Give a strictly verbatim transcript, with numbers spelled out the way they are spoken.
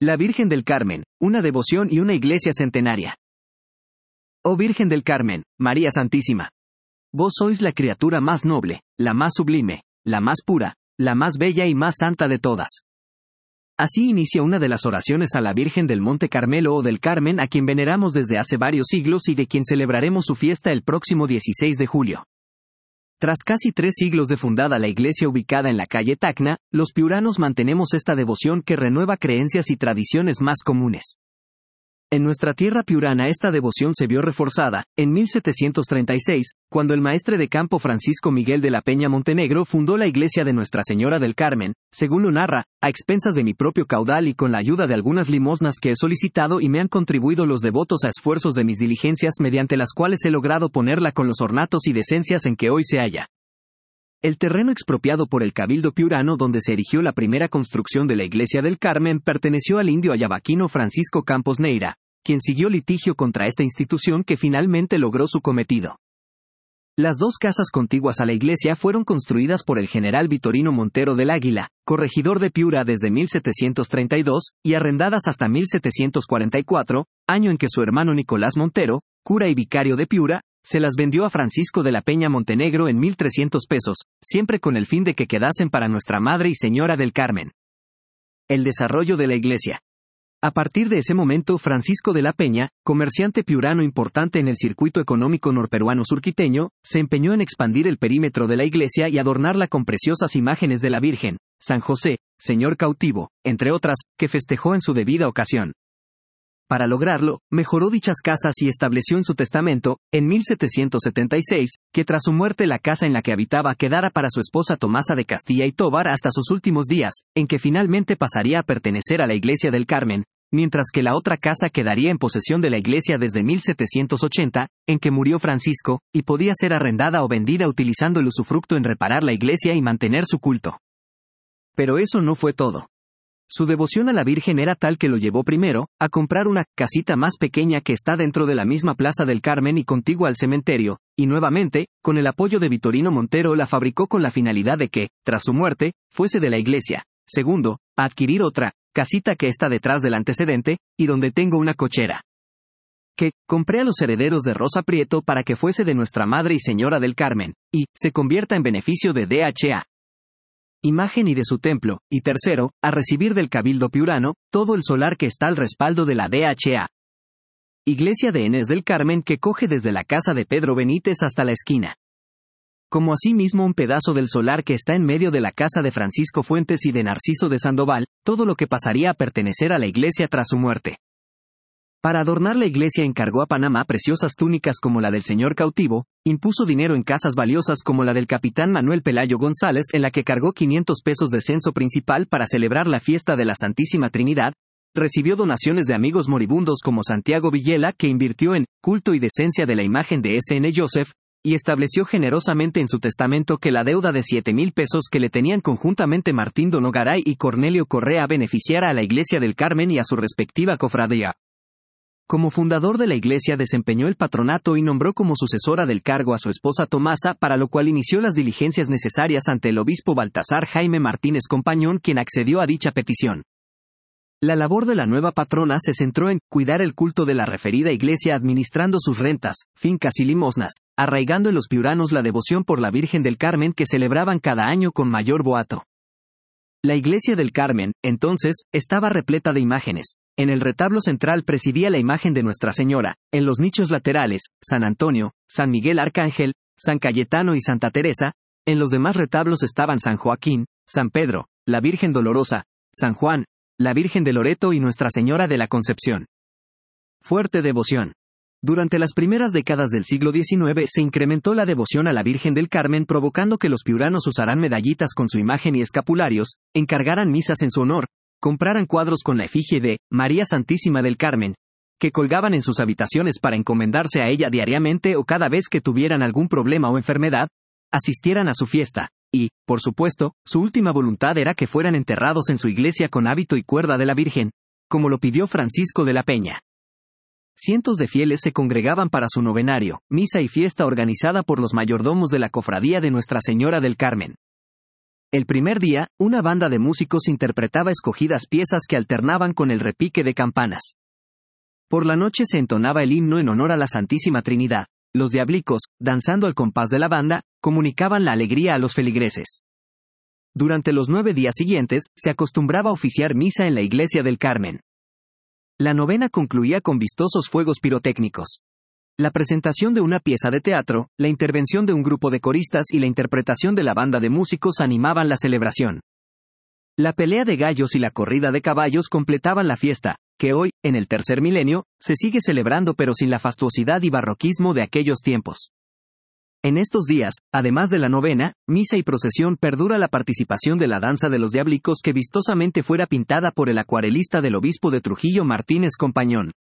La Virgen del Carmen, una devoción y una iglesia centenaria. Oh Virgen del Carmen, María Santísima. Vos sois la criatura más noble, la más sublime, la más pura, la más bella y más santa de todas. Así inicia una de las oraciones a la Virgen del Monte Carmelo o del Carmen, a quien veneramos desde hace varios siglos y de quien celebraremos su fiesta el próximo dieciséis de julio. Tras casi tres siglos de fundada la iglesia ubicada en la calle Tacna, los piuranos mantenemos esta devoción que renueva creencias y tradiciones más comunes. En nuestra tierra piurana esta devoción se vio reforzada, en mil setecientos treinta y seis, cuando el maestre de campo Francisco Miguel de la Peña Montenegro fundó la iglesia de Nuestra Señora del Carmen, según lo narra, a expensas de mi propio caudal y con la ayuda de algunas limosnas que he solicitado y me han contribuido los devotos a esfuerzos de mis diligencias mediante las cuales he logrado ponerla con los ornatos y decencias en que hoy se halla. El terreno expropiado por el Cabildo Piurano donde se erigió la primera construcción de la iglesia del Carmen perteneció al indio ayabaquino Francisco Campos Neira, quien siguió litigio contra esta institución que finalmente logró su cometido. Las dos casas contiguas a la iglesia fueron construidas por el general Vitorino Montero del Águila, corregidor de Piura desde mil setecientos treinta y dos, y arrendadas hasta mil setecientos cuarenta y cuatro, año en que su hermano Nicolás Montero, cura y vicario de Piura, se las vendió a Francisco de la Peña Montenegro en mil trescientos pesos, siempre con el fin de que quedasen para Nuestra Madre y Señora del Carmen. El desarrollo de la iglesia. A partir de ese momento, Francisco de la Peña, comerciante piurano importante en el circuito económico norperuano surquiteño, se empeñó en expandir el perímetro de la iglesia y adornarla con preciosas imágenes de la Virgen, San José, Señor cautivo, entre otras, que festejó en su debida ocasión. Para lograrlo, mejoró dichas casas y estableció en su testamento, en mil setecientos setenta y seis, que tras su muerte la casa en la que habitaba quedara para su esposa Tomasa de Castilla y Tobar hasta sus últimos días, en que finalmente pasaría a pertenecer a la iglesia del Carmen, mientras que la otra casa quedaría en posesión de la iglesia desde mil setecientos ochenta, en que murió Francisco, y podía ser arrendada o vendida utilizando el usufructo en reparar la iglesia y mantener su culto. Pero eso no fue todo. Su devoción a la Virgen era tal que lo llevó primero a comprar una casita más pequeña que está dentro de la misma Plaza del Carmen y contigua al cementerio, y nuevamente, con el apoyo de Vitorino Montero la fabricó con la finalidad de que, tras su muerte, fuese de la iglesia. Segundo, a adquirir otra casita que está detrás del antecedente, y donde tengo una cochera. Que compré a los herederos de Rosa Prieto para que fuese de Nuestra Madre y Señora del Carmen, y se convierta en beneficio de D H A. Imagen y de su templo, y tercero, a recibir del Cabildo Piurano, todo el solar que está al respaldo de la D H A. Iglesia de Enés del Carmen que coge desde la casa de Pedro Benítez hasta la esquina. Como asimismo un pedazo del solar que está en medio de la casa de Francisco Fuentes y de Narciso de Sandoval, todo lo que pasaría a pertenecer a la iglesia tras su muerte. Para adornar la iglesia encargó a Panamá preciosas túnicas como la del Señor cautivo, impuso dinero en casas valiosas como la del capitán Manuel Pelayo González en la que cargó quinientos pesos de censo principal para celebrar la fiesta de la Santísima Trinidad, recibió donaciones de amigos moribundos como Santiago Villela que invirtió en culto y decencia de la imagen de S N Joseph, y estableció generosamente en su testamento que la deuda de siete mil pesos que le tenían conjuntamente Martín Donogaray y Cornelio Correa beneficiara a la iglesia del Carmen y a su respectiva cofradía. Como fundador de la iglesia desempeñó el patronato y nombró como sucesora del cargo a su esposa Tomasa, para lo cual inició las diligencias necesarias ante el obispo Baltasar Jaime Martínez Compañón, quien accedió a dicha petición. La labor de la nueva patrona se centró en cuidar el culto de la referida iglesia administrando sus rentas, fincas y limosnas, arraigando en los piuranos la devoción por la Virgen del Carmen que celebraban cada año con mayor boato. La iglesia del Carmen, entonces, estaba repleta de imágenes. En el retablo central presidía la imagen de Nuestra Señora, en los nichos laterales, San Antonio, San Miguel Arcángel, San Cayetano y Santa Teresa, en los demás retablos estaban San Joaquín, San Pedro, la Virgen Dolorosa, San Juan, la Virgen de Loreto y Nuestra Señora de la Concepción. Fuerte devoción. Durante las primeras décadas del siglo diecinueve se incrementó la devoción a la Virgen del Carmen provocando que los piuranos usaran medallitas con su imagen y escapularios, encargaran misas en su honor, compraran cuadros con la efigie de María Santísima del Carmen, que colgaban en sus habitaciones para encomendarse a ella diariamente o cada vez que tuvieran algún problema o enfermedad, asistieran a su fiesta, y, por supuesto, su última voluntad era que fueran enterrados en su iglesia con hábito y cuerda de la Virgen, como lo pidió Francisco de la Peña. Cientos de fieles se congregaban para su novenario, misa y fiesta organizada por los mayordomos de la cofradía de Nuestra Señora del Carmen. El primer día, una banda de músicos interpretaba escogidas piezas que alternaban con el repique de campanas. Por la noche se entonaba el himno en honor a la Santísima Trinidad. Los diablicos, danzando al compás de la banda, comunicaban la alegría a los feligreses. Durante los nueve días siguientes, se acostumbraba a oficiar misa en la iglesia del Carmen. La novena concluía con vistosos fuegos pirotécnicos. La presentación de una pieza de teatro, la intervención de un grupo de coristas y la interpretación de la banda de músicos animaban la celebración. La pelea de gallos y la corrida de caballos completaban la fiesta, que hoy, en el tercer milenio, se sigue celebrando pero sin la fastuosidad y barroquismo de aquellos tiempos. En estos días, además de la novena, misa y procesión, perdura la participación de la danza de los diablicos que vistosamente fuera pintada por el acuarelista del obispo de Trujillo Martínez Compañón.